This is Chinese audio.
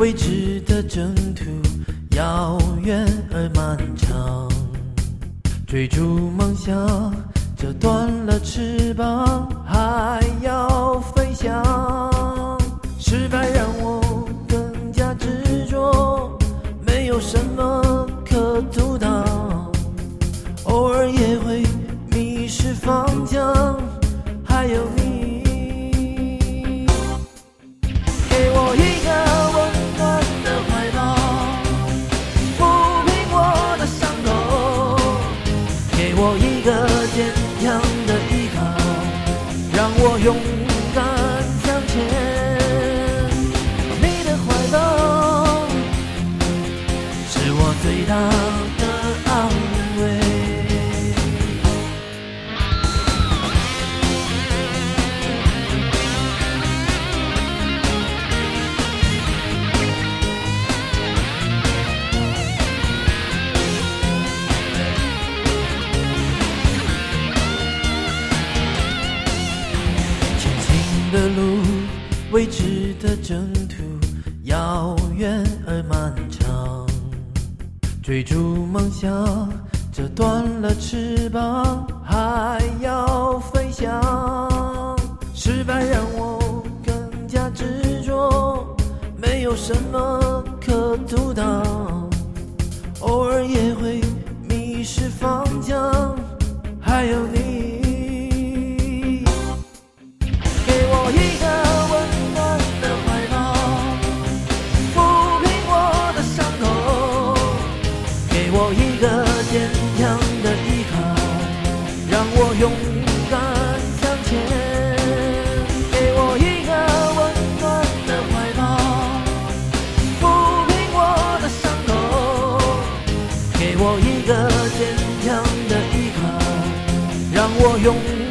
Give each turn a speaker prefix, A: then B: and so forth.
A: 未知的征途遥远而漫长，追逐梦想折断了翅膀，还要飞翔。失败让我更加执着，没有什么可阻挡，偶尔也会迷失方向，还有你给我一个温暖的怀抱，抚平我的伤口，给我一个坚强的依靠，让我勇敢向前。你的怀抱是我最大的安慰。的路，未知的征途遥远而漫长，追逐梦想折断了翅膀，还要飞翔。失败让我更加执着，没有什么可阻挡，偶尔也会迷失方向，还有你一个温暖的怀抱，抚平我的伤口，给我一个坚强的依靠，让我勇敢向前。给我一个温暖的怀抱，抚平我的伤口，给我一个坚强的依靠，让我勇敢